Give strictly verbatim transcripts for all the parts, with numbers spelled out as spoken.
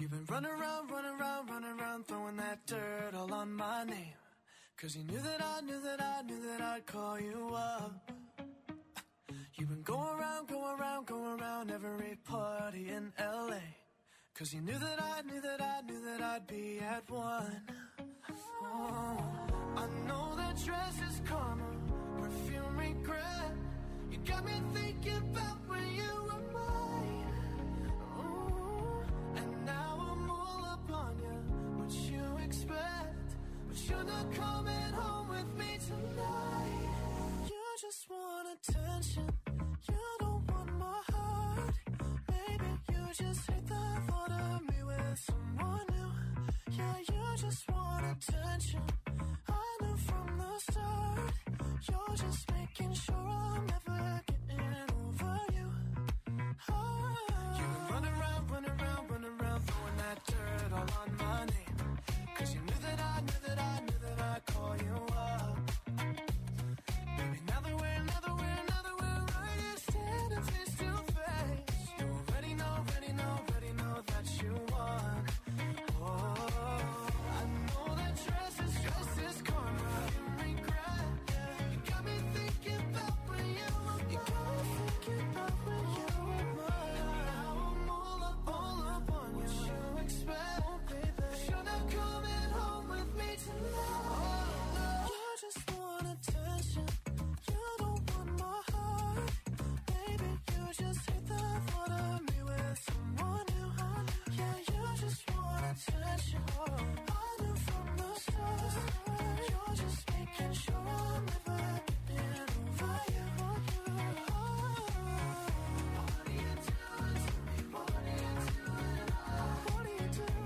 You've been running around, running around, running around, throwing that dirt all on my name. Cause you knew that I knew that I knew that I'd call you up. You've been going around, going around, going around every party in L A. Cause you knew that I knew that I knew that I'd be at one. Oh, I know that dress is karma, perfume regret. You got me thinking about when you were mine. Oh, and now I'm all up on you. What you expect? But you're not coming home with me tonight. You just want attention. You don't want my heart. Maybe you just hate the thought of me with someone new. Yeah, you just want attention. I knew from the start. You're just making sure I'm never getting over you. Oh. You've been running around, running around, running around, throwing that dirt all on my name. Cause you knew that I knew that I knew that I'd call you up. Baby, now that we're, now that we're, now that we're right here standing face to face, you already know, already know, already know that you won. Oh, I know that dress is, dress is karma, you regret. You got me thinking about when you were mine. You got me thinking about when you were mine. Now I'm all up, all up on you. What you expect, oh, baby? But you're not coming home with me tonight. Oh, no. You just want attention. You don't want my heart. Baby, you just hate the thought of me with someone new. Yeah, you just want attention. I knew from the start. You're just making sure I'm never getting over you. Oh, what are you doing to me? What are you doing? What are you doing?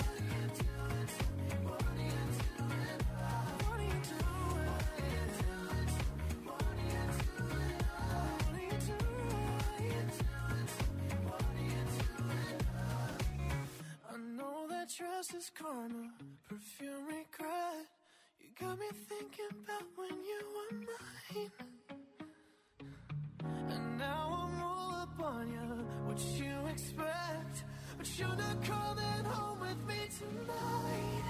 What are you doing to me? What are you doing? What are you doing? What are you doing? What are you doing? What are you doing? I know that dress is karma, perfume regret. You got me thinking about when you were mine. And now I'm all up on you. What you expect? But you're not coming home with me tonight.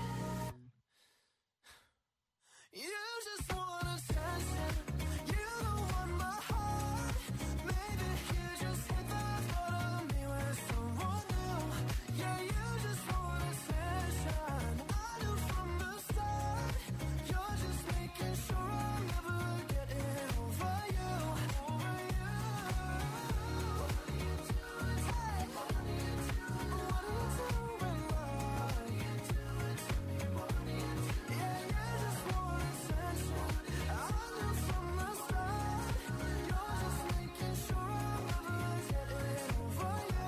You just want attention. You don't want my heart. Maybe you just hit the thought of me with someone new. Yeah, you just want attention. I knew from the start. You're just making sure I'm never getting over you. Over you. What are you doing? Hey, what are you doing? What are you doing? What are you doing to me? What are you doing? Yeah, you just want attention. I knew from the start. You're just making sure I'm never getting over you.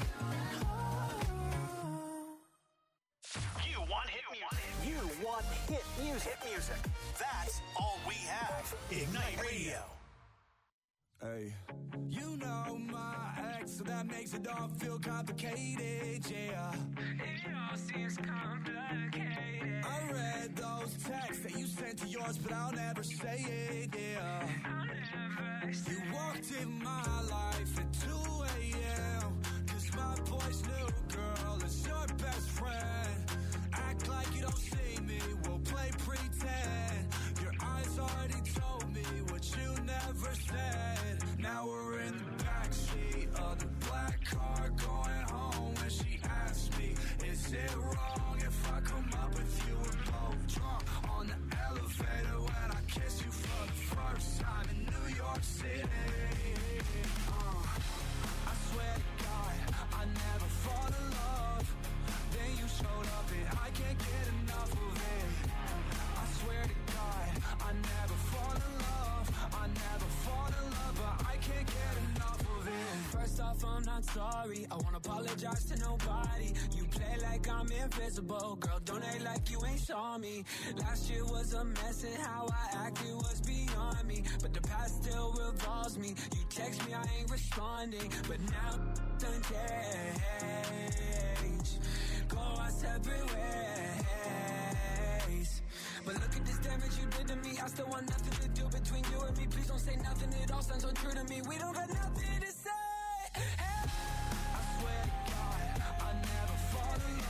Oh. You want hit music. You want hit music. Hit music. That's all we have. Ignite Radio. Hey. You know my ex, so that makes it all feel complicated, yeah. It all seems complicated. I read those texts that you sent to yours, but I'll never say it, yeah. I'll never say You walked in my life at two a.m. Cause my boy's new girl is your best friend. Act like you don't see me, we'll play pretend. Your eyes already told me what you never said. Now we're in the backseat of the black car going home. When she asked me, is it wrong if I come up with you? We're both drunk on the elevator when I kiss you for the first time in New York City. Uh, I swear to God, I never fall in love. Then you showed up and I can't get enough of it. I swear to God, I never fall in love. I never fall in love, but I can't get enough of it. First off, I'm not sorry. I won't apologize to nobody. You play like I'm invisible. Girl, don't act like you ain't saw me. Last year was a mess and how I acted was beyond me. But the past still revolves me. You text me, I ain't responding. But now done change. Go our separate ways. But look at this damage you did to me. I still want nothing to do between you and me. Please don't say nothing, it all sounds untrue to me. We don't got nothing to say. Hey. I swear to God, I never fall in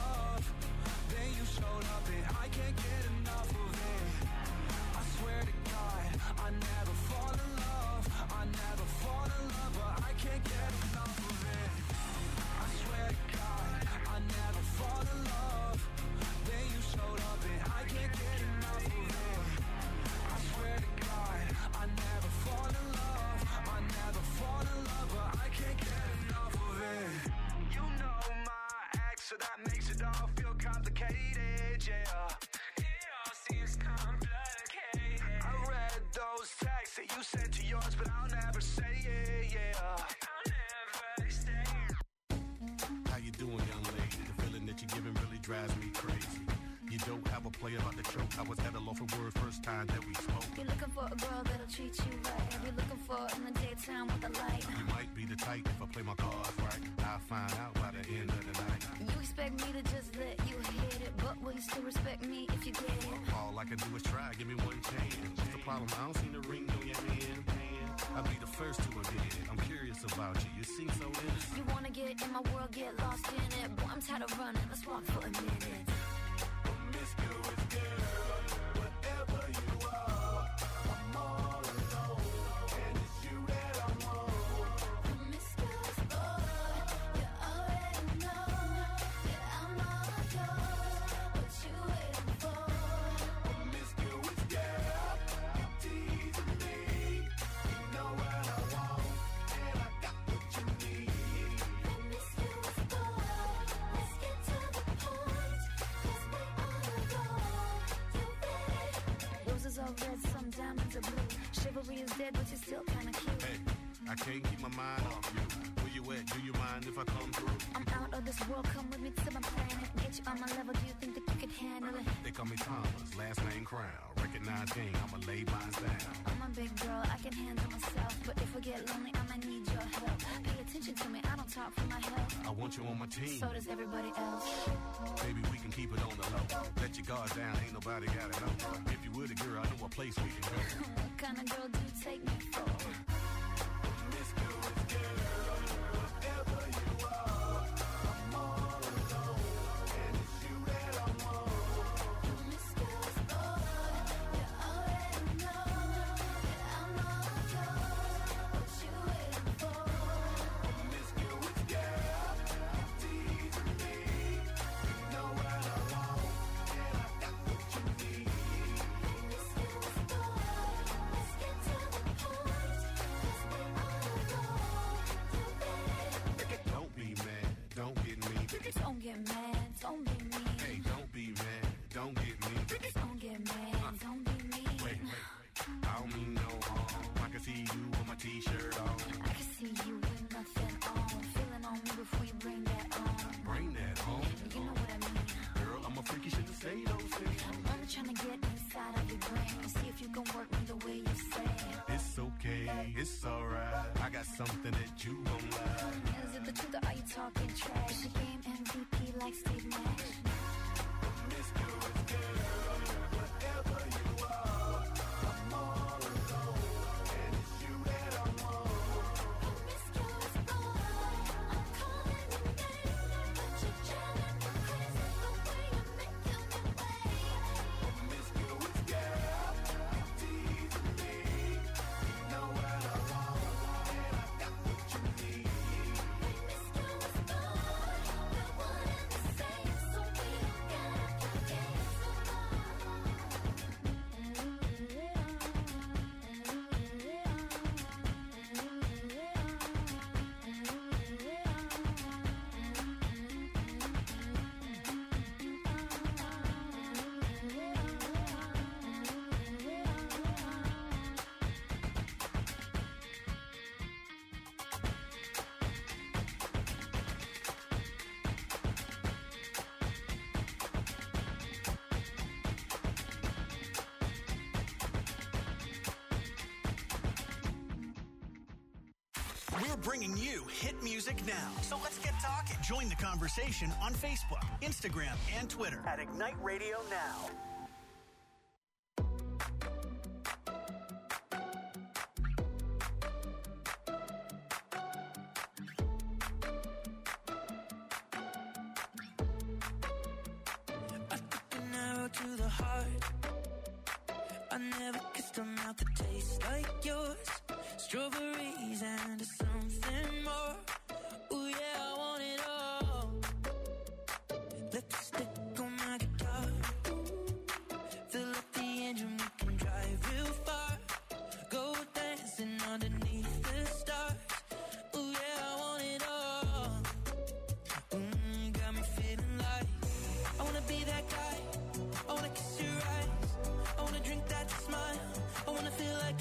those texts that you sent to yours, but I'll never say it, yeah. I'll never stay. How you doing, young lady? The feeling that you're giving really drives me crazy. You don't have a play about the choke. I was at a loss for words first time that we spoke. You're looking for a girl that'll treat you right. You're looking for in the daytime with the light. You might be the type if I play my cards right. I'll find out by the end of the night. You expect me to just let you hit it, but will you still respect me if you get it? All I can do is try, give me one chance. What's the problem? I don't see the ring on your hand. I'll be the first to admit it. I'm curious about you. You seem so innocent. You wanna get in my world, get lost in it. Boy, I'm tired of running. Let's walk for a minute. Promiscuous girl, whatever you are, I'm all alone, and it's you that I want. Promiscuous boy, you already know that I'm all yours. What you waiting for? Promiscuous girl, you teasing me. You know what I want, and I got what you need. Promiscuous boy, let's get to the point, 'cause we roses are red, some diamonds are blue. Chivalry is dead, but you're still kinda cute. Hey, I can't keep my mind off you. Where you at? Do you mind if I come through? I'm out of this world, come with me to my planet. Get you on my level, do you think that you can handle it? They call me Thomas, last name Crown. Recognize game, I'ma lay mine down. I'm a big girl, I can handle myself. But if I get lonely, I might need your help. Pay attention to me, I don't talk for my health. I want you on my team. So does everybody else. Baby, we can keep it on the low. Let your guard down, ain't nobody gotta know. If you were the girl, I know a place we can go. What kind of girl do you take me for? Promiscuous girl, whatever you are, I'm all alone, and it's you that I want. Promiscuous boy, you already know that I'm all yours. What you waiting for? Promiscuous girl, you teasing me. You know what I want, and I got what you need. Promiscuous boy, let's get to the point, 'cause we all know you better. Don't be mad, don't get me. Don't get mad, don't be mean. Hey, don't be mad, don't get me. Don't get mad, don't be mean. Wait, wait, I don't mean no harm. I can see you with my t-shirt on. I can see you with nothing on. Feeling on me before you bring that on. Bring that home. You know what I mean. Girl, I'm a freaky shit to say those things. I'm only trying to get inside of your brain and see if you can work me the way you say. It's okay, it's alright. I got something that you gon' like. Is it the truth or are you talking trash? Is the game M V P like Steve Nash? Promiscuous girl, whatever you are, I'm all alone, and it's you that I want. Promiscuous boy, I'm calling your name, but you're driving me crazy the way you're making me wait. Promiscuous girl, you teasing me. You know what I want, and I got what you need. Promiscuous boy, we're one and the same, so we don't gotta play games no We're bringing you hit music now. So let's get talking. Join the conversation on Facebook, Instagram, and Twitter at Ignite Radio Now. I took an arrow to the heart. I never kissed a mouth that tastes like yours. Strawberries and something more. Ooh yeah, I want it all. Lipstick on my guitar. Fill up the engine, we can drive real far. Go dancing underneath the stars. Ooh yeah, I want it all. Mm, got me feeling like I wanna be that guy. I wanna kiss your eyes. I wanna drink that smile. I wanna feel like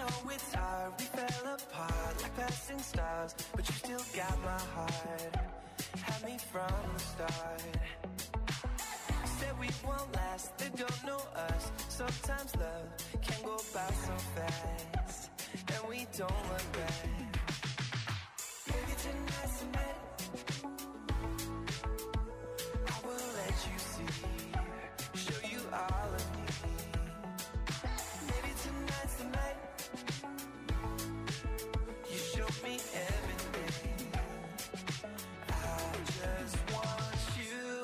know it's hard, we fell apart like passing stars, but you still got my heart. Had me from the start. Said we won't last, they don't know us. Sometimes love can go by so fast, and we don't look back. Maybe tonight's the night I will let you see, show you all of me. Maybe tonight's the night you show me everything. I just want you.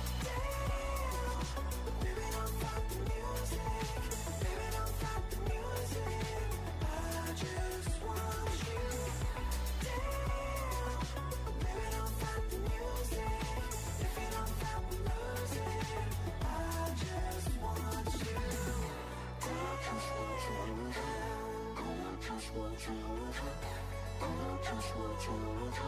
Damn, baby, don't stop the music. Baby, don't stop the music. I just want you. Damn, baby, don't stop the music. If you don't stop, we lose it. I just want you. I just want you. I just want you. I just want you.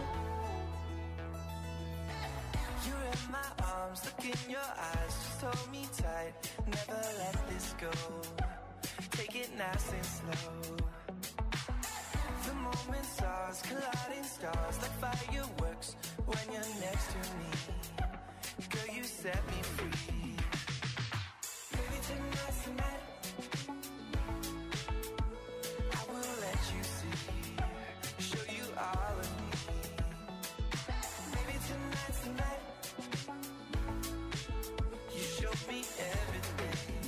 You're in my arms, look in your eyes, just hold me tight, never let this go. Take it nice and slow. The moment's ours, colliding stars like fireworks when you're next to me. Girl, you set me free. Maybe tonight's the night I will let you see, show you all of me. Maybe tonight's the night you show me everything.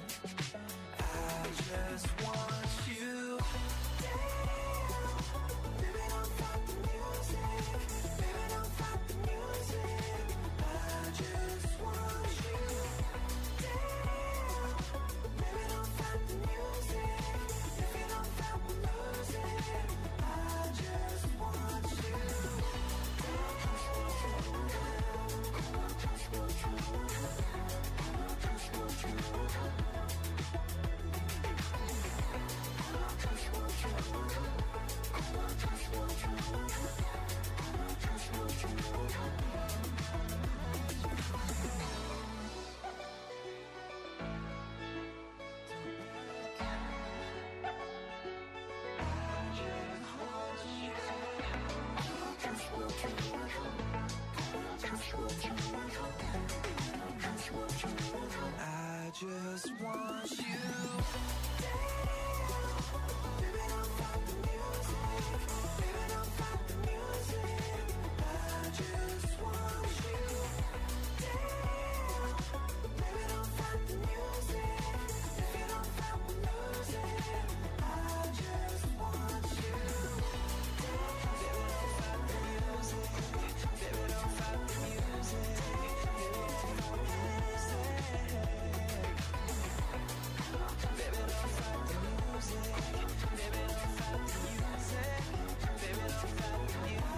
I just want you. Damn, baby, don't stop the music. Baby, don't stop the music. I just want you. Damn, baby, don't stop the music. If you don't stop, we lose it. I just want you. I just want you. I just want you. I just want you. I just want you. I just want you. I just want you. I just want you. Damn, baby, don't stop the music. Baby, don't stop the music. I just want you. Damn, baby, don't stop the music. If you don't stop, we lose it. I just want you. Baby, don't stop the music. Baby, don't stop the music. Baby, don't stop the music. Baby, don't stop the music. Baby, don't stop the music. Baby, don't stop the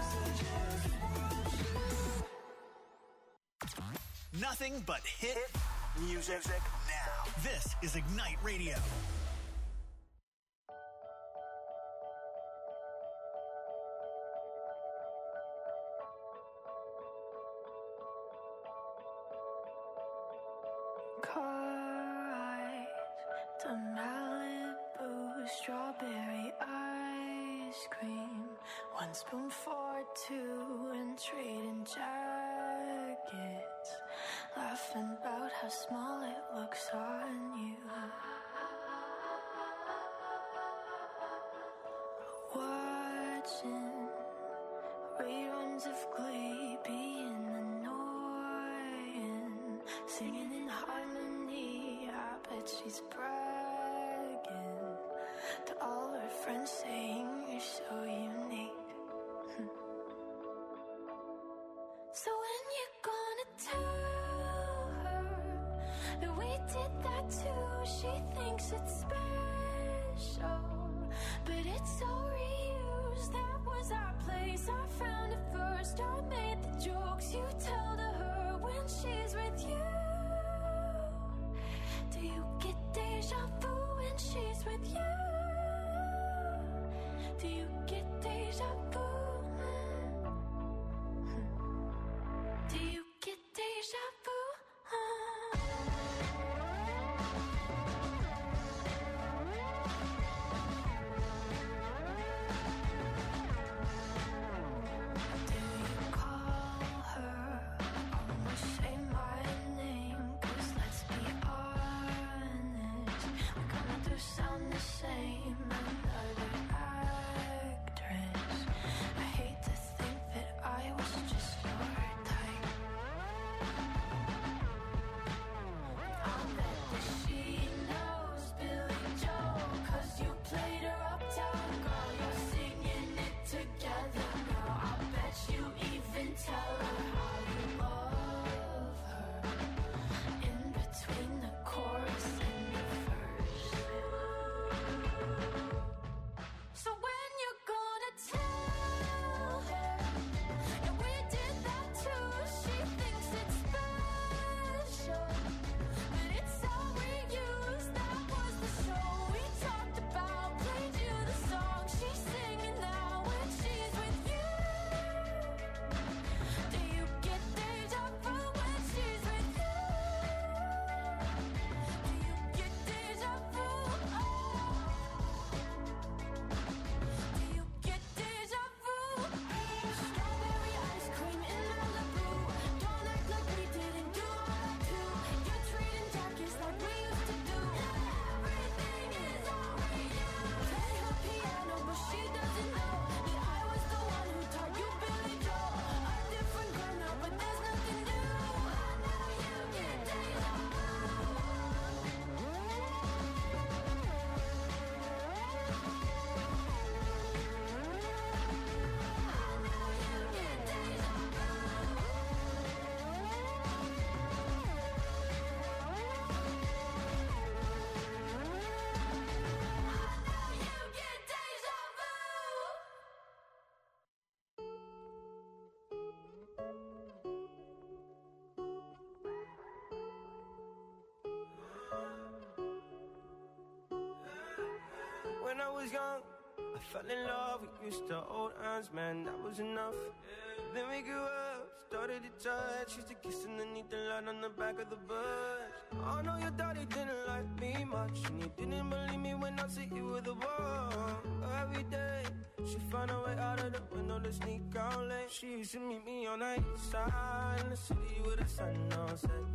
music. Nothing but hit music now. This is Ignite Radio. Car ride to Malibu, strawberry ice cream. One spoon for two and trading jackets. Laughing about how small it looks on you. Watching reruns of Glee, being annoying. Singing in harmony, I bet she's bragging to all her friends, saying you're so unique. So when you gonna tell her that we did that too? She thinks it's special, but it's so reused. That was our place, I found it first. I made the jokes you tell to her when she's with you. Do you get deja vu when she's with you? Do you get deja vu? Do you get deja vu? to sound the same. Another actress. I hate to think that I was just your type. I'll bet that she knows Billy Joel, 'cause you played her uptown girl. You're singing it together now. I bet you even tell her how you love her. In between the chorus and the verse. So when you're gonna tell her, and we did that too. She thinks it's special, but it's all we use. That was the show we talked about. Played you the song she's singing now when she's with you. Do you get deja vu when she's with you? Do you get deja vu? Oh. Do you get deja vu? Strawberry ice cream in Malibu. Don't act like we didn't do all that too. You're trading jackets like we used to do. Everything is all we use. Play her piano, but she doesn't know that I was the one who taught you Billy Joel. A different girl now, but there's nothing new. I know you get deja vu. When I was young, I fell in love. We used to hold hands, man, that was enough. Then we grew up, started to touch. Used to kiss underneath the light on the back of the bus. I know your daddy didn't like me much, and he didn't believe me when I said you were the one. Every day, she found a way out of the window to sneak out late. She used to meet me on the east side in the city with the sun on set.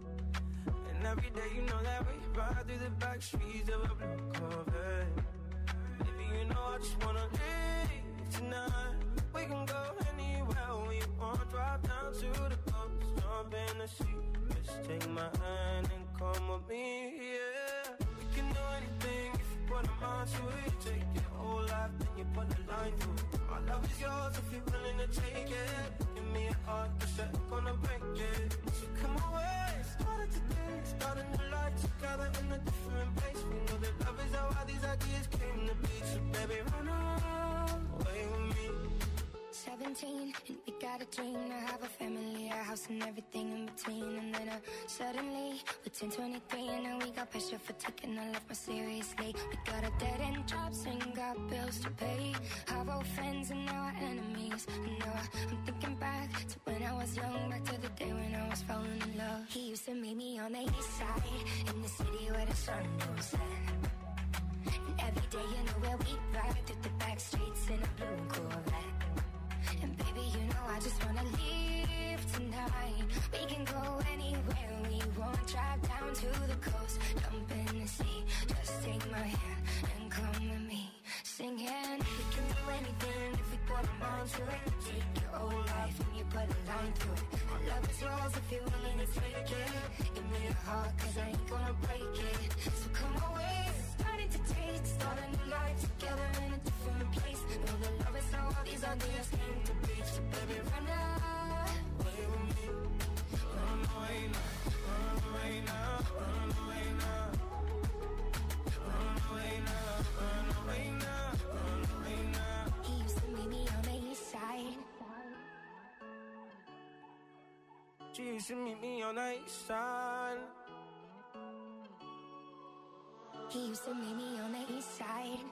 And every day, you know that we ride through the back streets of a blue Corvette. Baby, you know I just wanna leave tonight. We can go anywhere we want. Drive down to the coast, jump in the sea. Just take my hand and come with me, yeah. We can do anything if you put a mind to it. Take your whole life, then you put a line through it. My love is yours if you're willing to take it. Give me a heart, 'cause I'm gonna break it. So come away, started today, starting a life together in a different place. We know that love is how all these ideas came to be. So baby, run away with me. seventeen, and we got a dream to have a family, a house and everything in between. And then uh, suddenly, we're ten twenty-three, and now we got pressure for taking our life more seriously. We got a dead end jobs and got bills to pay. Our old friends and now our enemies. And now I, I'm thinking back to when I was young, back to the day when I was falling in love. He used to meet me on the east side, in the city where the sun don't set. And every day, you know where we ride through the back streets in a blue Corvette. And baby, you know I just wanna leave tonight. We can go anywhere we want. Drive down to the coast, jump in the sea. Just take my hand and come with me. Singing, we can do anything if we put our mind to it. Take your whole life and you put a line through it. My love is yours if you're willing to take it. Give me a heart, 'cause I ain't gonna break it. So come away, starting to taste, start a new life together in a different place. Know that love is how all these ideas came to be. So baby, run away with me. Run away now, run away now, run away now. Run away now, run away now, run away now. He used to meet me on the east side. She used to meet me on the east side. He used to meet me on the east side.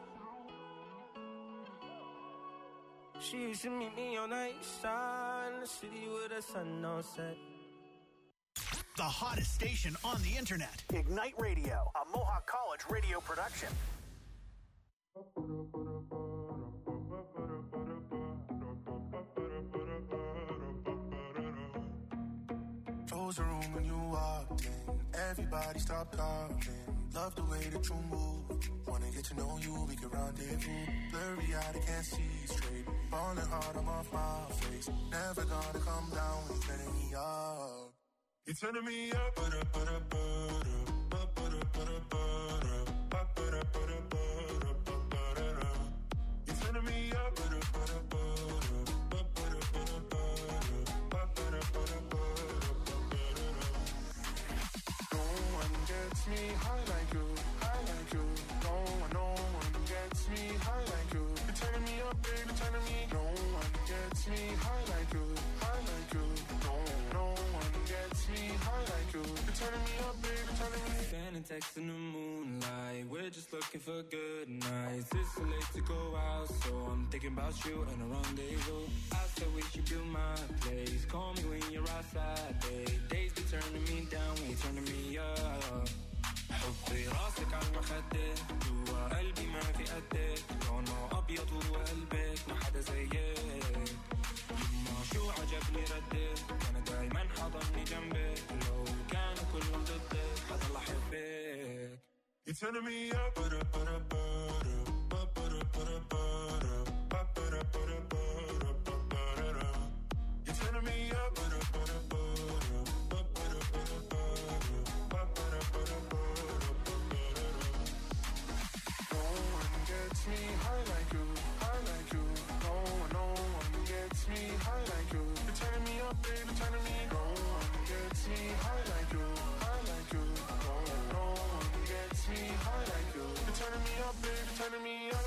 She used to meet me on the east side in the city where the sun don't set. The hottest station on the internet. Ignite Radio, a Mohawk College radio production. Close the room when you walked in. Everybody stopped talking. Love the way that you move. Wanna get to know you, we can rendezvous. Blurry eyed, I can't see straight. Falling hard, I'm off my face. Never gonna come down when you're turning me up. You're turning me up, but up, but up, but up, but up, but up, but up, but up, but up. You're turning me up, but up, but up, but up, but up, but up, but up, but up. No one gets me high like you, high like you. No one, no one gets me high like you. You're turning me up, baby, turning me. No one gets me high like you, high like you. No, no one gets me high like you. You're turning me up, baby, turning me. Sending texts in the moonlight. We're just looking for good nights. It's so late to go out, so I'm thinking about you and a rendezvous. I said we should do my place. Call me when you're outside, babe. Days be turning me down when you're turning me up. حطي راسك على المخدة جوا قلبي ما في قدك لونه أبيض وقلبك ما حدا زيك يما شو عجبني ردك أنا دايما حضني جنبك لو كانوا كلهم ضدك حضل أحبك. You're turning me up, but up, but up, but up, but up, but up, but up, but up, but up, but up. You're turning me up, but up, but up, but up, but up, but up, but up, but up. No one gets me high like you, high like you. No one, no one gets me high like you. You're turning me up, baby, turning me. No one gets me high like you, high like you. No, no one gets me high like you. You're turning me up, baby, turning me up.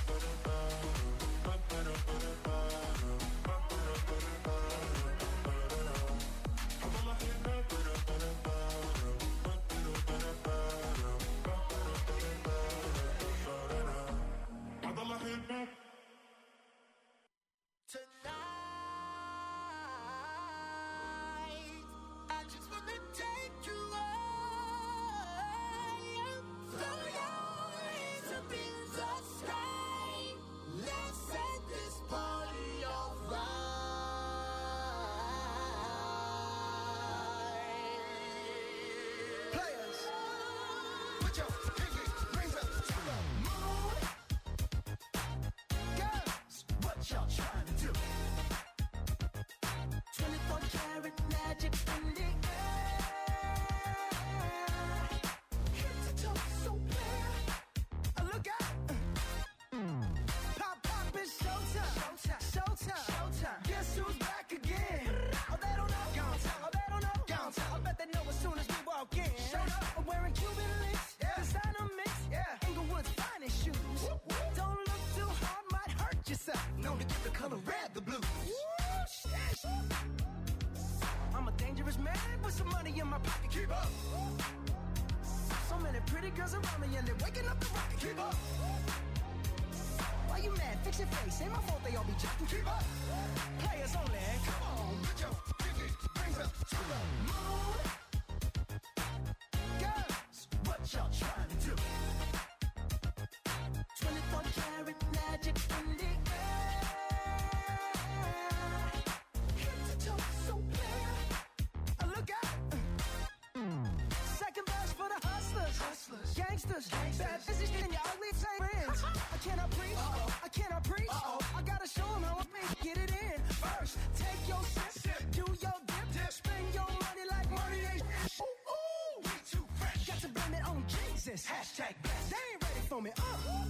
Gangsters, bad business in your ugly friends. I cannot preach, I cannot preach. I gotta show them how I get it in. First, take your sip, do your dip, spend your money like money ain't. Ooh, ooh, we too fresh. Got to blame it on Jesus. Hashtag blessed. They ain't ready for me. Uh.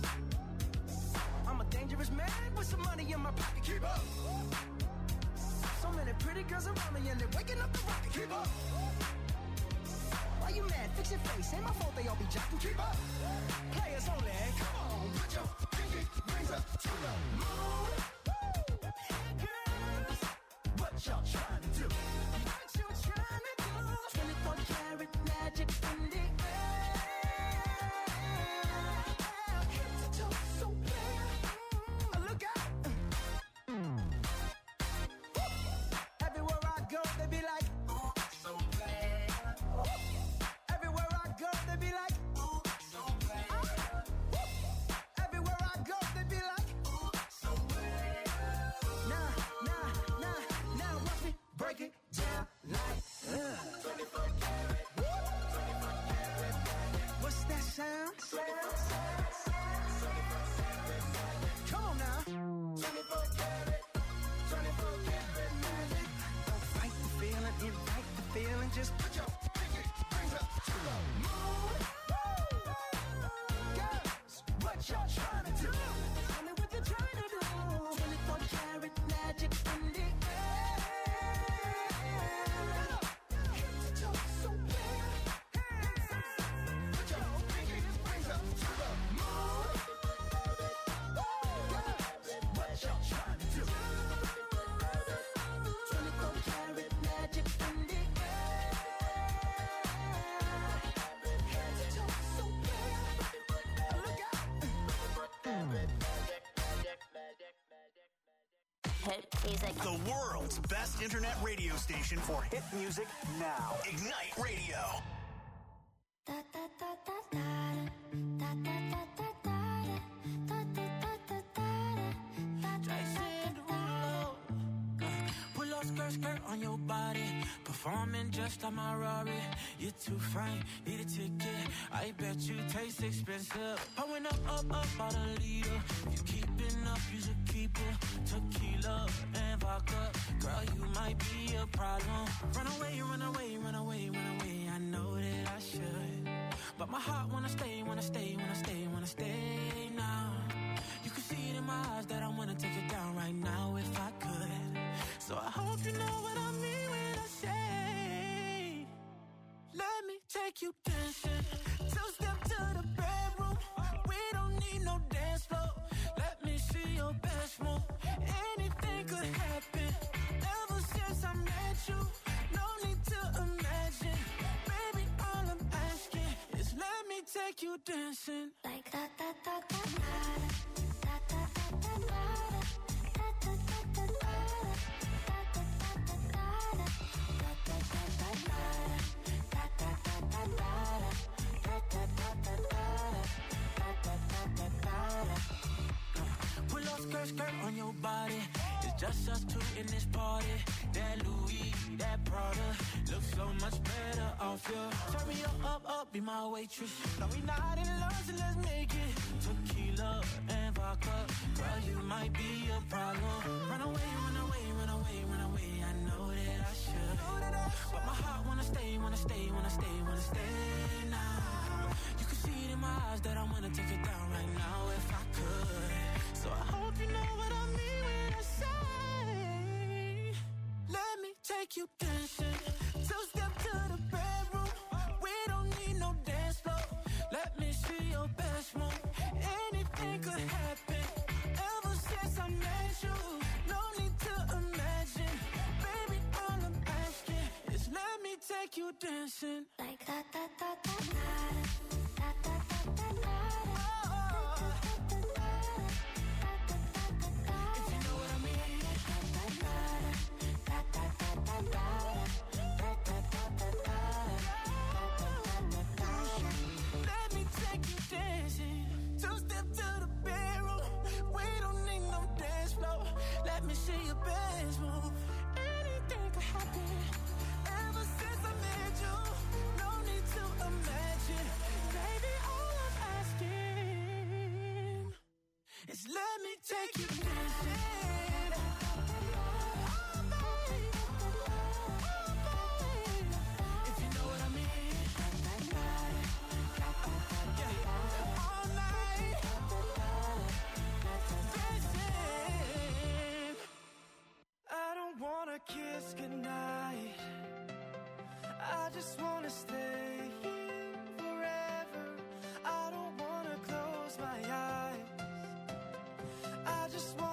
I'm a dangerous man with some money in my pocket. Keep up. So many pretty girls around me and they're waking up the rocket. Keep up. Why you mad? Fix your face. Ain't my fault they all be jocking. Keep up. Players only. Come on, put your pinky rings up to the moon. Woo! Girls, what y'all trying to do? What you trying to do? twenty-four karat magic in the air. Head to toe so clear. Mm, look out. Mm. Everywhere I go, they be like, oh, so bad. Everywhere I go, they be like, oh, so bad. Uh, everywhere I go, they be like, oh, so bad. Nah, nah, nah, now watch me break it hit music. The world's best internet radio station for hit music now. Ignite Radio. Da, da, da, da, da, da, da, da, da, da, da, da, da, pull up skirt, skirt on your body. Performing just like my Rari. You're too fine, need a ticket. I bet you taste expensive. Pouring up, up, up, out a leader. If you keeping up, you should keep it. Tequila and vodka. Girl, you might be a problem. Run away, run away, run away, run away. I know that I should, but my heart wanna stay, wanna stay, wanna stay, wanna stay now. You can see it in my eyes that I wanna take it down right now if I could. So I hope you know what I mean when I say, let me take you dancing. Two step to the bedroom. We don't need no dance floor. Let me see your best move. Anything could happen. Ever since I met you, no need to imagine. Baby, all I'm asking is let me take you dancing. Like da da da da da da da da da da da da da pull up skirt, skirt on your body. It's just us two in this party. That Louis, that Prada looks so much better off you. Turn me up, up, up, be my waitress. No, we not in love, so let's make it. Tequila and vodka. Girl, you might be a problem. Run away, run away, run away, run away. I know that I should, but my heart wanna stay, wanna stay, wanna stay, wanna stay now. You can see it in my eyes that I wanna take it down right now if I could. So I hope you know what I mean when I say, let me take you dancing. Two step to the bedroom. We don't need no dance floor. Let me see your best move. Anything could happen. Ever since I met you, no need to imagine. Baby, all I'm asking is let me take you dancing. like da da da da da da da da da. Let me see your best move. Anything could happen. Ever since I met you, no need to imagine. Baby, all I'm asking is let me take you dancing. Oh, baby. Oh, baby. If you know what I mean. Yeah. All night. Dancing. I don't wanna kiss goodnight. I just wanna stay here forever. I don't wanna close my eyes. I just wanna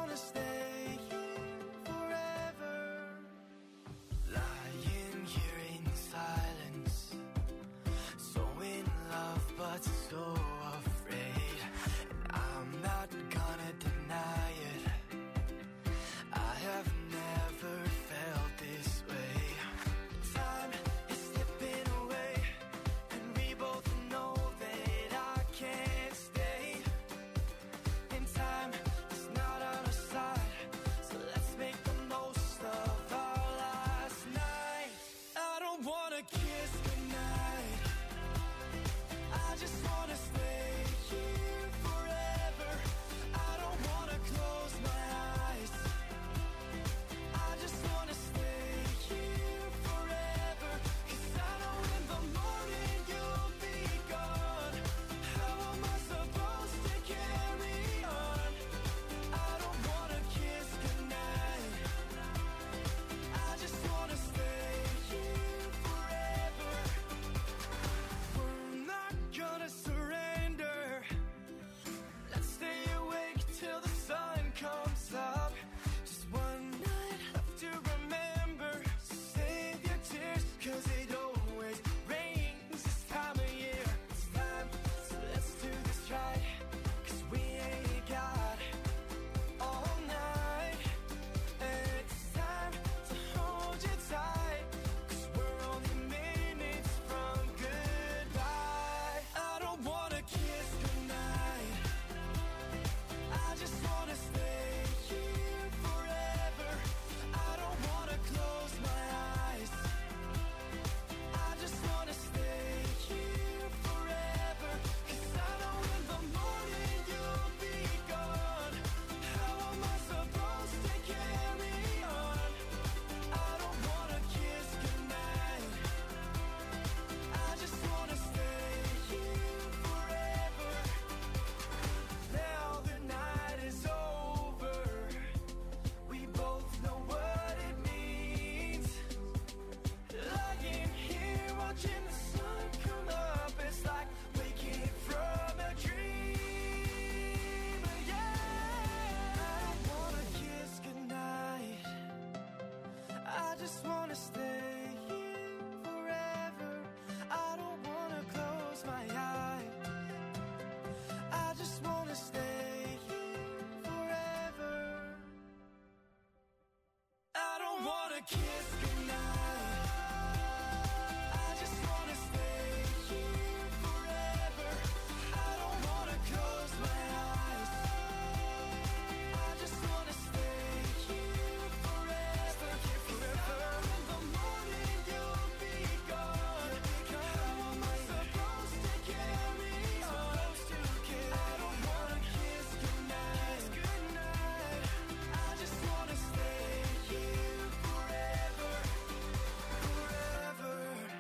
wanna kiss goodnight. I just wanna stay here forever. I don't wanna close my eyes. I just wanna stay here forever, forever. In the morning you'll be gone. How am I supposed to carry on? I don't wanna kiss goodnight. I just wanna stay here forever, forever.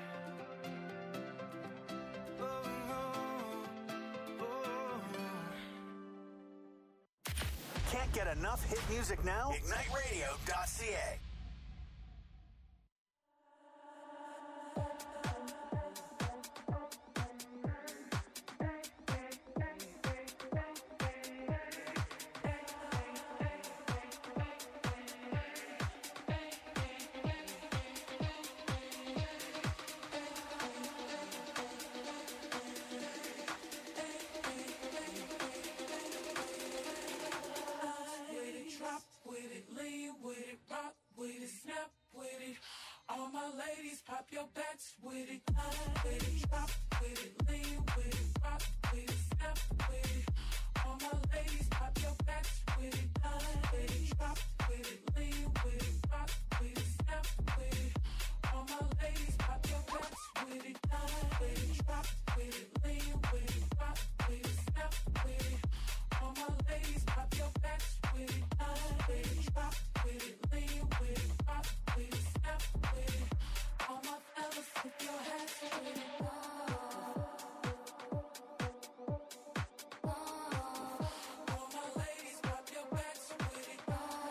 Oh, oh, oh. Can't get enough hit music now? ignite radio dot c a. With it, drop with it, lean with it, rock with it, snap with it. All my ladies, pop your backs with it. With it, drop with it, lean with it, rock with it, snap with it. All my ladies, pop your backs with it. With it, drop with it, lean with it, rock with it, snap with it. All my ladies, pop your backs with it. With it, drop with it, lean with it, rock with it, snap with it. All my ladies, pop your backs with it. With it, drop with it, lean with it, rock with it, snap with it. All my fellas, flip your hats with it. All my ladies, pop your backs with it.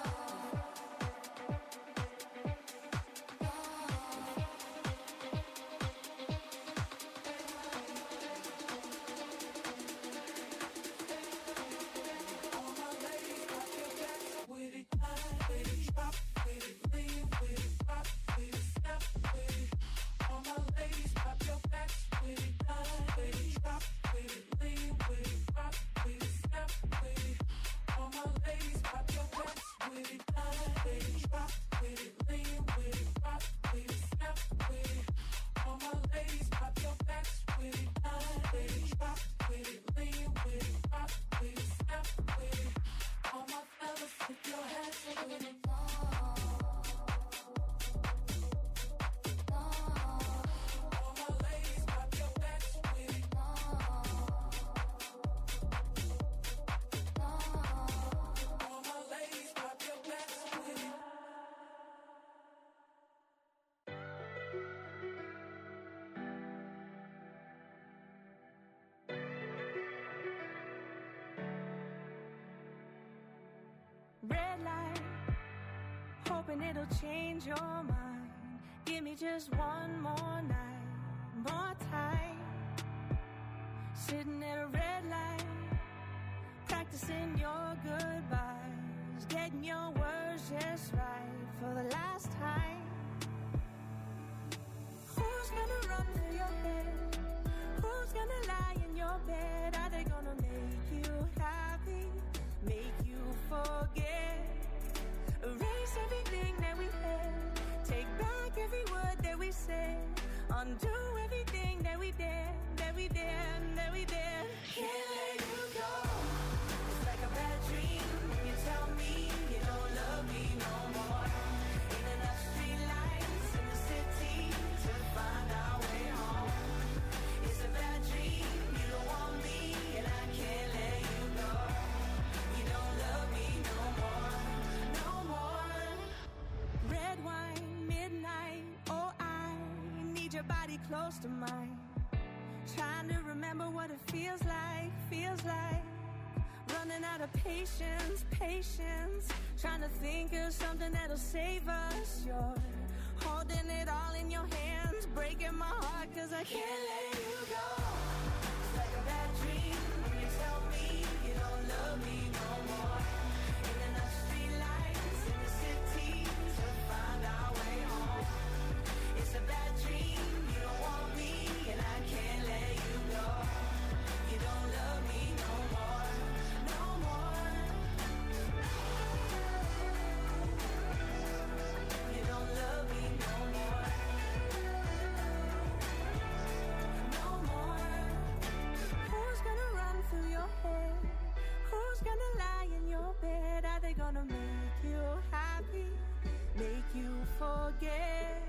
All my ladies, pop your backs with it. With it, drop with it, lean with it, rock with it, snap with it. All my ladies, pop your backs with it. With it, drop with it, lean with it, rock with it, snap with it. All my ladies, pop your backs with it. With it, drop with it, lean with it, rock with it, snap with it. All my ladies, pop your backs with it. With it, drop with it, lean with it, rock with it, snap with it. All my fellas, flip your hats with it. All my ladies, pop your backs with it. All my ladies, pop your backs with it. Red light, hoping it'll change your mind. Give me just one more night, more time. Sitting at a red light, practicing your goodbyes, getting your words just right for the last time. Who's gonna run through your head? Who's gonna lie in your bed? Are they gonna make you happy? Make you forget? Erase everything that we had. Take back every word that we said. Undo everything that we did, that we did, that we did. Can't let you go. It's like a bad dream when you tell me you don't love me no more. Ain't enough street lights in the city to find our way home. It's a bad dream, you don't want me, and I can't let you go. You don't love me no more, no more. Red wine, midnight, oh I need your body close to mine. Trying to remember what it feels like, feels like. Running out of patience, patience. Trying to think of something that'll save us. You're holding it all in your hands, breaking my heart cause I can't let you go. It's like a bad dream when you tell me you don't love me no more. Ain't enough street lights in the city to find our way home. It's a bad dream, you don't want me and I can't let you go. You don't love me no more, no more. You don't love your bed? Are they gonna make you happy? Make you forget?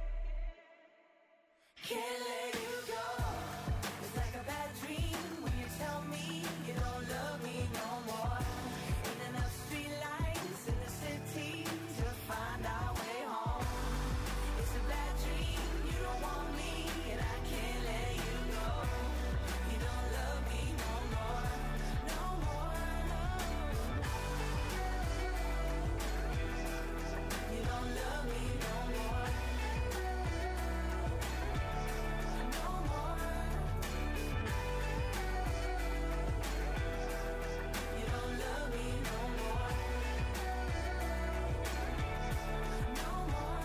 Can't let you go. It's like a bad dream when you tell me you don't love me no more. Ain't enough street lights in the city to find our way home. It's a bad dream, you don't want me, and I can't let you go. You don't love me no more, no more, no. You don't love me no more, no more. You don't love me no more, no more.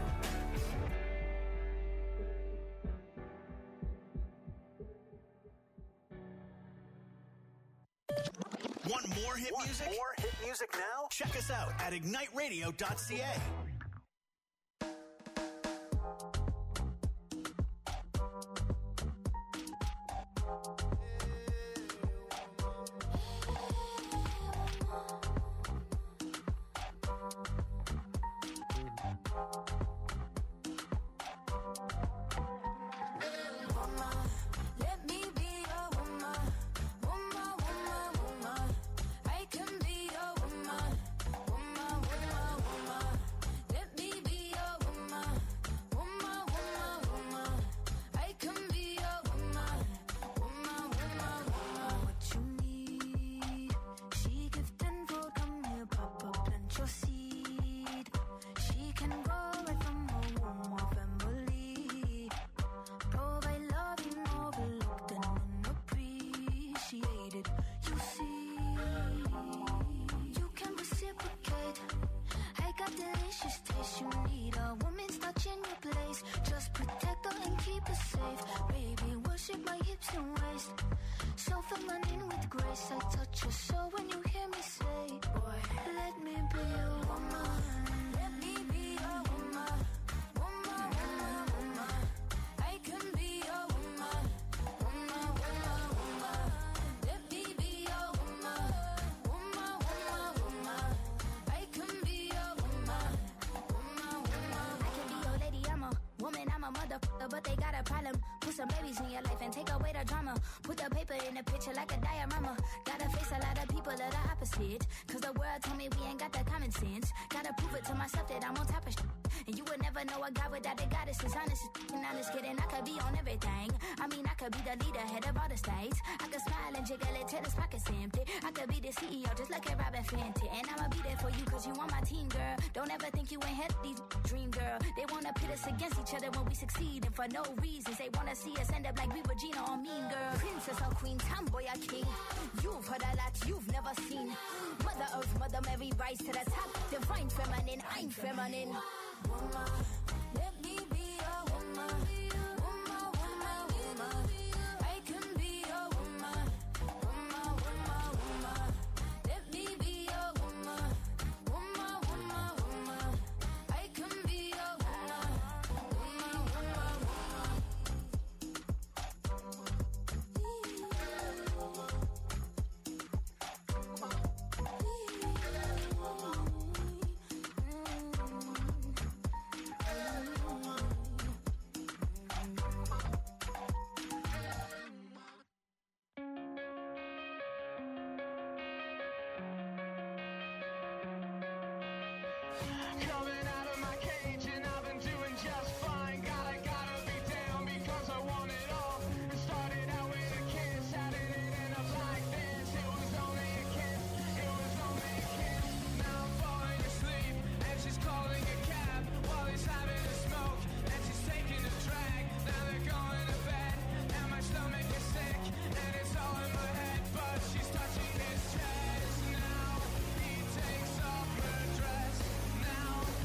Want more hit Want music? more hit music now? Check us out at ignite radio dot c a. Woman, let me be your woman. Woman, woman, woman. I can be your woman. Woman, woman, woman. Let me be your woman. Woman, woman, woman. I can be your woman. Woman, woman, woman. What you need? She give tenfold, come here, papa, plant your seed. She can grow right from her womb or family. Provide love you overlooked and unappreciated. You see, you can reciprocate. I got delicious taste. You need a woman's touch in your place. Just protect her and keep her safe. Baby, worship my hips and waist. So feminine with grace. I touch your soul when you hear me say, boy, let me be your woman. Let me be your woman. Woman, woman, woman. I can be your woman. Woman, woman, woman. Let me be your woman. Woman, woman, woman. I can be your woman. Woman, woman. I can be your lady, I'm a woman, I'm a motherfucker, but they got a problem. Put some babies in your life and take away the drama. Put the paper in the picture like a diorama. Gotta face a lot of people that are opposite. Cause the world told me we ain't got the common sense. Gotta prove it to myself that I'm on top of shit. And you would never know a God without a goddess. Is honest, and honest kidding. I could be on everything. I mean, I could be the leader, head of all the states. I could smile and jiggle it till his pockets empty. I could be the C E O just like a Robin Fenty. And I'ma be there for you cause you on my team, girl. Don't ever think you ain't had these dream, girl. They wanna pit us against each other when we succeed. And for no reasons, they wanna see us end up like we Regina or Mean Girl. Princess or queen, tomboy or king. You've heard a lot you've never seen. Mother Earth, Mother Mary, rise to the top. Divine feminine, I'm feminine. Woman, let me be your woman. Woman, woman, woman. I can be your woman. Woman, woman, woman. Let me be your woman. Woman, woman, woman. I can be your woman. Woman, woman, Coming out of my cage and I've been doing just fine. Gotta, gotta be down because I want it all. It started out with a kiss, how did it end up like this? It was only a kiss, it was only a kiss. Now I'm falling asleep and she's calling a cab while he's having a smoke and she's taking a drag. Now they're going to bed and my stomach is sick and it's all in my head, but she's touching his chest. Now he takes off her dress. Now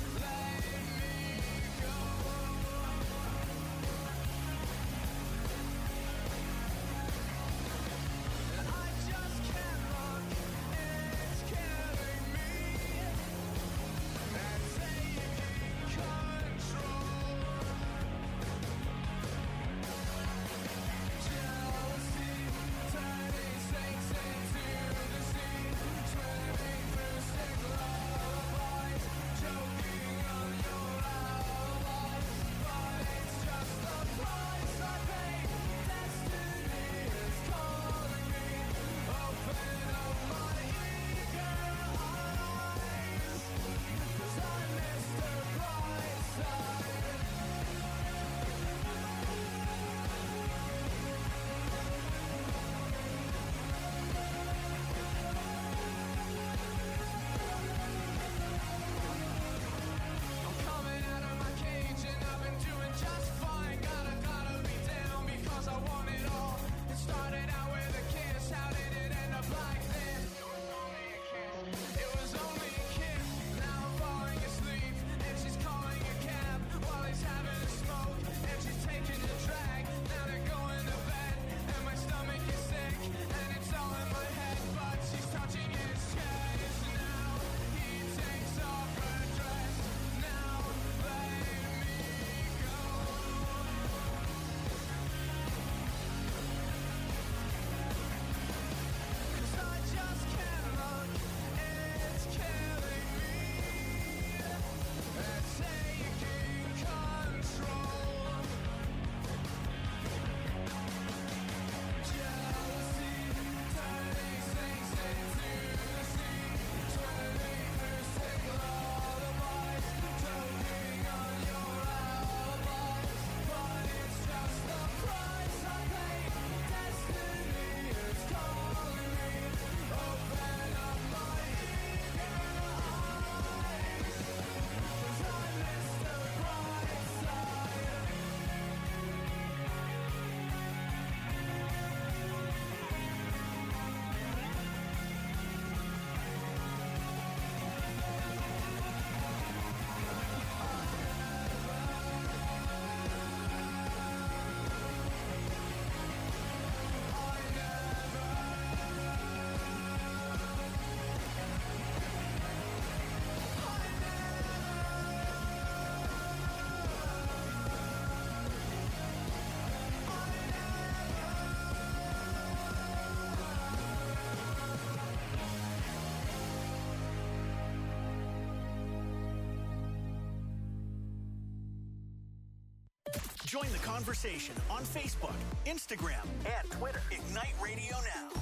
Join the conversation on Facebook, Instagram, and Twitter. Ignite Radio Now.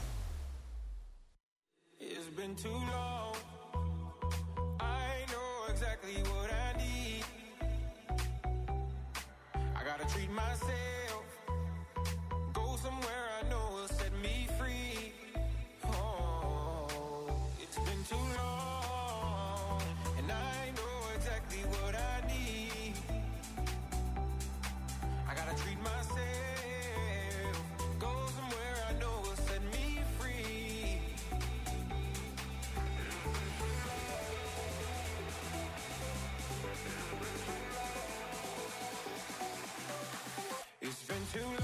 It's been too long. I know exactly what I need. I gotta treat myself. Go somewhere I know will set me free. Oh, it's been too long. And I know exactly what I need. I gotta treat myself. Go somewhere I know will set me free. It's been too long.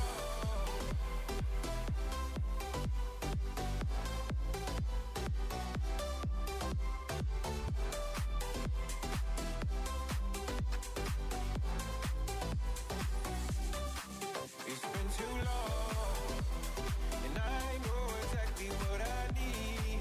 It's been too long, and I know exactly what I need.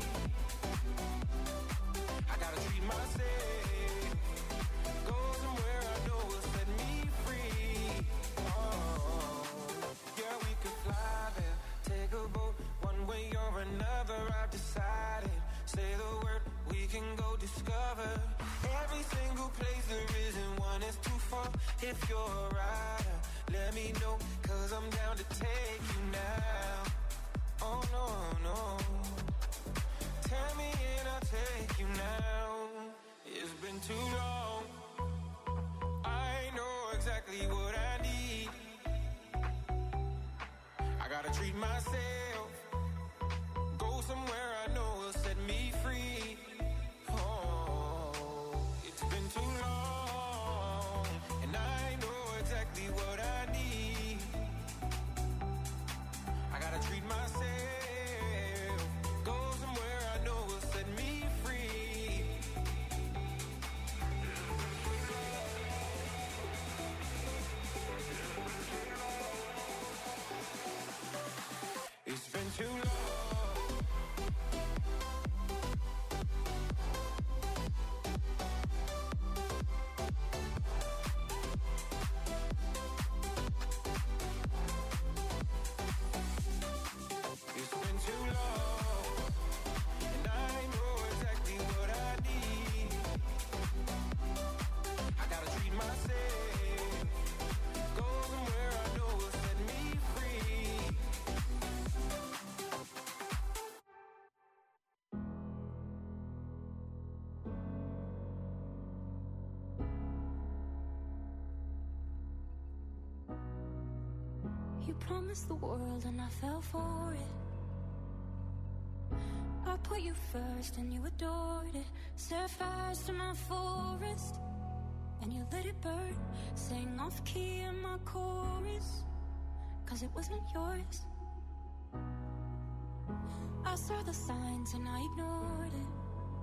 I gotta treat myself. Go somewhere I know will set me free. Oh, yeah, we could fly there, take a boat, one way or another. I've decided. Say the word, we can go discover every single place there isn't one that's too far. If you're a rider, let me know, cause I'm down to take you now. Oh no, no. Tell me and I'll take you now. It's been too long. I know exactly what I need. I gotta treat myself. Go somewhere I know will set me free. Oh, it's been too long. And I know exactly what I need. I gotta treat myself. Go somewhere I know will set me free. It's been too long. It's been too long, and I know exactly what I need. I gotta treat myself. Go somewhere I know will set me free. You promised the world and I fell for it. I put you first and you adored it. Set fires to my forest and you let it burn. Sang off key in my chorus, cause it wasn't yours. I saw the signs and I ignored it.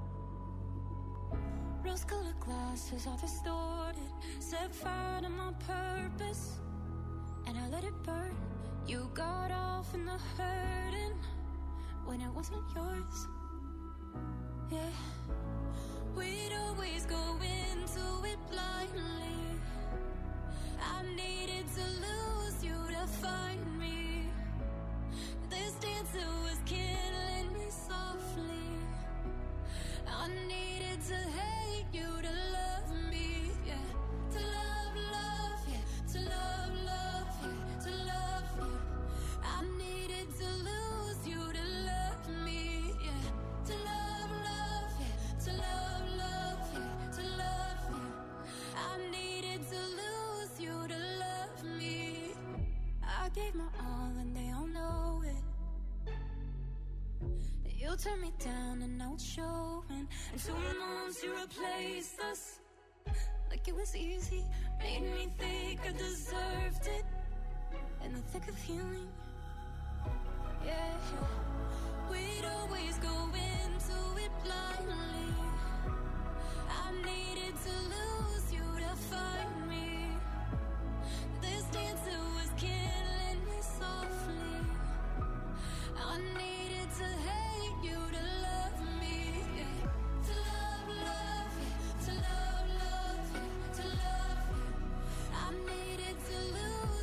Rose-colored glasses all distorted. Set fire to my purpose and I let it burn. You got off in the hurting when it wasn't yours. Yeah, we'd always go into it blindly. I needed to lose you to find me. This dancer was killing me softly. I needed to hate you to love me. Yeah, to love, love, yeah, to love, love, yeah, to love you. I needed to lose you to love me. Yeah, to love, love, yeah, to love, love, yeah, to love you. I needed to lose you to love me. I gave my all and they all know it. You turned me down and now it's showing. And two months you replaced us like it was easy. Made me think I deserved it in the thick of healing. Yeah, we'd always go into it blindly. I needed to lose you to find me. This dancer was killing me softly. I needed to hate you to love me. Yeah. To love, love, yeah. To love, love, yeah. To love you. I needed to lose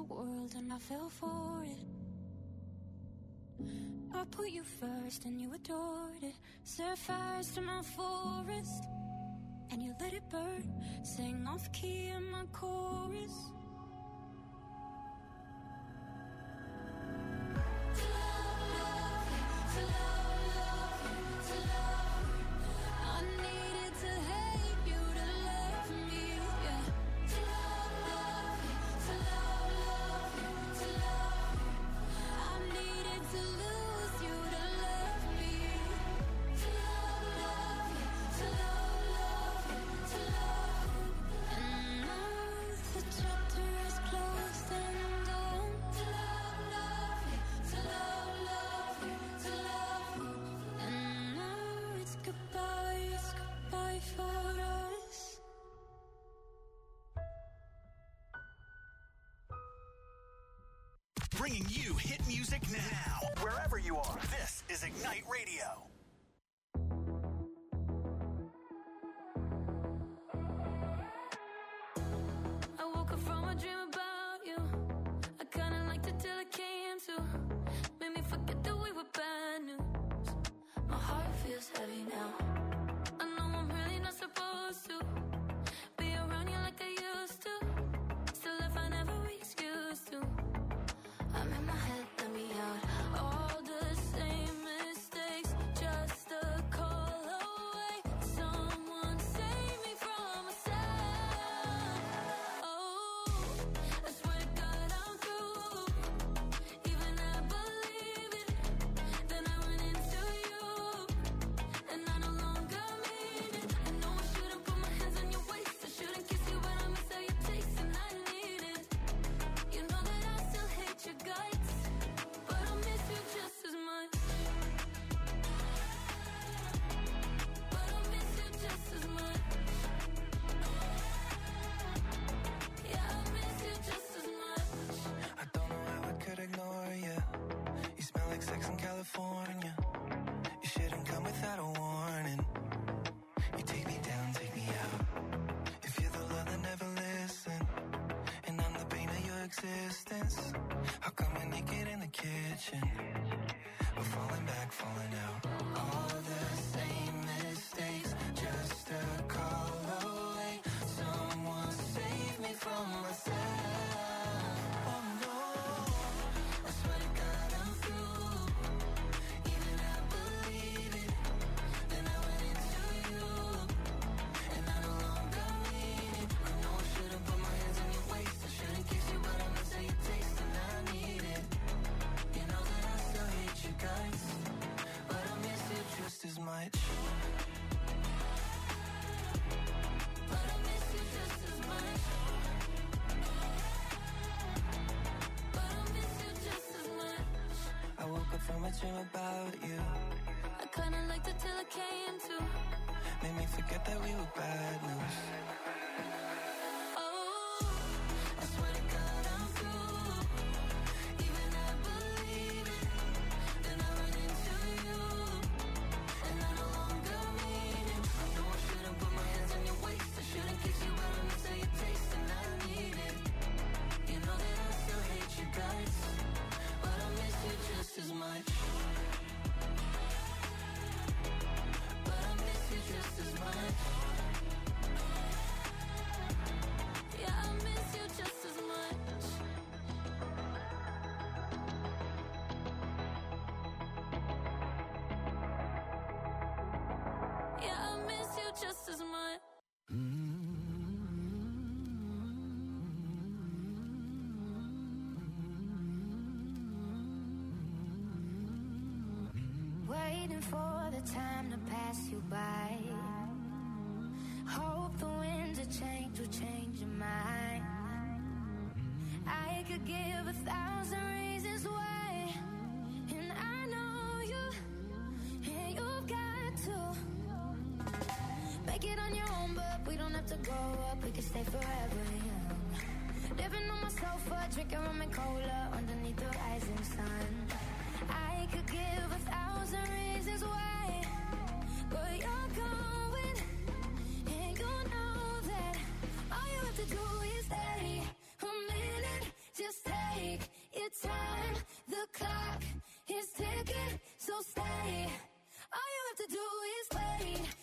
the world and I fell for it. I put you first and you adored it. Set fires to my forest and you let it burn. Sang off key in my chorus. To love, love you, to love, love you, to love you. I needed to hate you to love me, yeah. To love, love you, to love, love you, to love you. I needed to lose you to love me. To love, love you, to love, love you, to love you. And now the chapter is closed and done. To love, love you, to love, love you, to love you. And now it's goodbye, it's goodbye for us. Bringing you hit music now, wherever you are. This is Ignite Radio. I woke up from a dream about you. I kinda liked it till it came to. Made me forget that we were bad news. My heart feels heavy now. I know I'm really not supposed to be around you like I used to. Still I find every excuse to. I'm in my head, let me out. All the same mistakes, just a call away. Someone save me from myself. Oh, I swear to God I'm through. Even I believe it. Then I went into you, and I no longer mean it. I know I shouldn't put my hands on your waist. I shouldn't kiss you, but I miss how you taste, and I need it. You know that I still hate your guts, but I miss you just as much. But I miss you just as much. Yeah, I miss you just as much. I don't know how I could ignore you. You smell like sex in California. You shouldn't come without a warning. You take me down, take me out. If you're the love that never listened, and I'm the pain of your existence, how come we're naked in the kitchen? We're falling back, falling out. All the same mistakes, just a call away. Someone save me from myself. Oh no, I swear to God I'm through. Even I believe it. Then I went into you, and I no longer mean it. I know I shouldn't put my hands on your waist. I shouldn't kiss you, but I miss how you taste, and I need it. You know that I still hate you guys, but I miss you just as much. But I miss you just as much. But I miss you just as much. I woke up from a dream about you. I kinda liked it till it came to. Made me forget that we were bad news. Oh, I swear to God I'm through. even I believe it. Then I went into you, and I no longer mean it. I know I shouldn't put my hands on your waist. I shouldn't kiss you, but I miss how you taste, and I need it. You know that I still hate you guys, but I miss you just as much. But I miss you just as much. yeah, I miss you just as much. Yeah, I miss you just as much. Waiting for the time to pass you by. Hope the winds of change will change your mind. I could give a thousand reasons why, and I know you, and you've got to make it on your own, but we don't have to grow up. We can stay forever young. Living on my sofa, drinking rum and cola underneath the rising sun. I could give a thousand reasons why, but you're going, and you know that all you have to do is stay a minute, just stay. wait.